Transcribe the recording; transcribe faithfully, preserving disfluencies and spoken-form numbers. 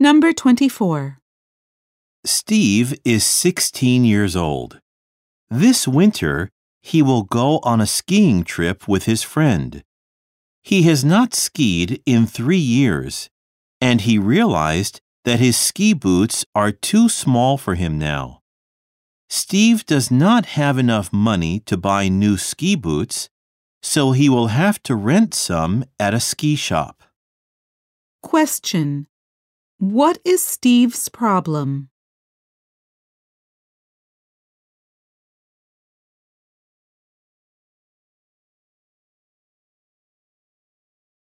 Number twenty-four. Steve is sixteen years old. This winter, he will go on a skiing trip with his friend. He has not skied in three years, and he realized that his ski boots are too small for him now. Steve does not have enough money to buy new ski boots, so he will have to rent some at a ski shop. Question. What is Steve's problem?